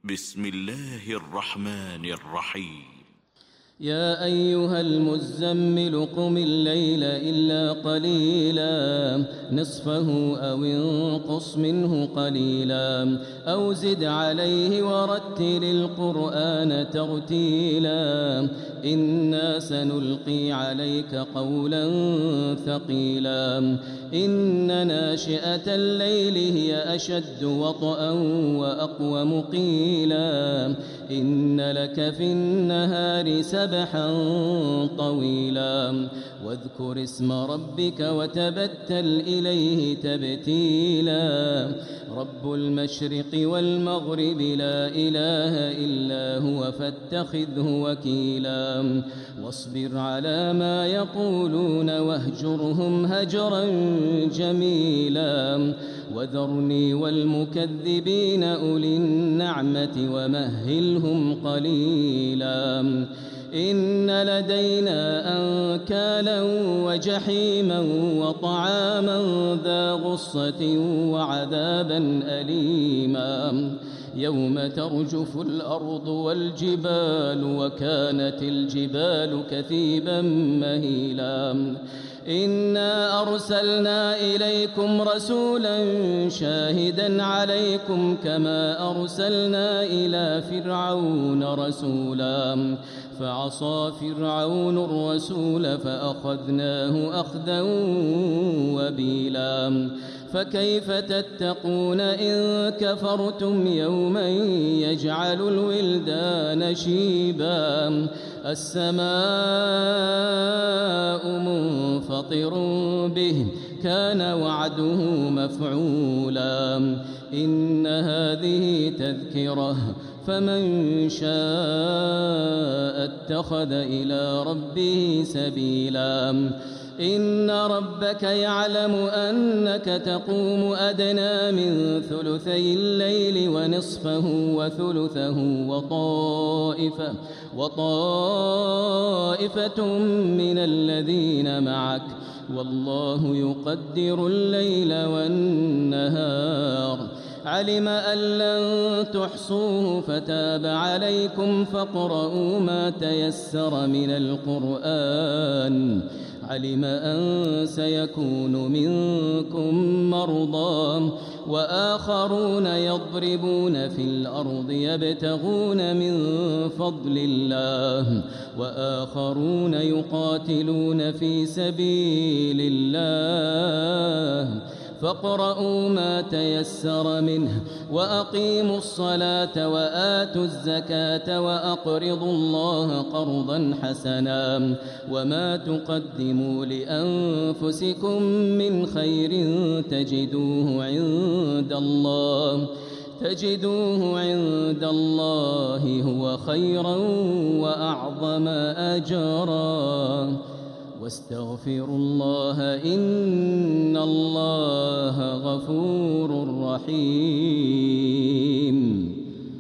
بسم الله الرحمن الرحيم. يا أيها المزمل قم الليل إلا قليلا نصفه أو انقص منه قليلا أو زد عليه ورتل القرآن ترتيلا إنا سنلقي عليك قولا ثقيلا إن ناشئة الليل هي أشد وطئا وأقوم قيلا إن لك في النهار سبحا طويلا واذكر اسم ربك وتبتل إليه تبتيلا رب المشرق والمغرب لا إله إلا هو فاتخذه وكيلا واصبر على ما يقولون واهجرهم هجرا جميلا وذرني والمكذبين أولي النعمة ومهلهم قليلا إن لدينا أنكالا وجحيما وطعاما ذا غصة وعذابا أليما يوم ترجف الأرض والجبال وكانت الجبال كثيبا مهيلا إنا أرسلنا إليكم رسولا شاهدا عليكم كما أرسلنا إلى فرعون رسولا فعصى فرعون الرسول فأخذناه أخذا وبيلا فكيف تتقون إن كفرتم يوما يجعل الولدان شيبا السماء منفطر به كان وعده مفعولا إن هذه تذكرة فمن شاء اتخذ إلى ربه سبيلا إن ربك يعلم أنك تقوم أدنى من ثلثي الليل ونصفه وثلثه وطائفة من الذين معك والله يقدر الليل والنهار علم أن لن تحصوه فتاب عليكم فاقرؤوا ما تيسر من القرآن علم أن سيكون منكم مرضى وآخرون يضربون في الأرض يبتغون من فضل الله وآخرون يقاتلون في سبيل الله فاقرؤوا ما تيسر منه وأقيموا الصلاة وآتوا الزكاة وأقرضوا الله قرضا حسنا وما تقدموا لأنفسكم من خير تجدوه عند الله هو خيرا وأعظم أجرا واستغفروا الله إن الله غفور رحيم.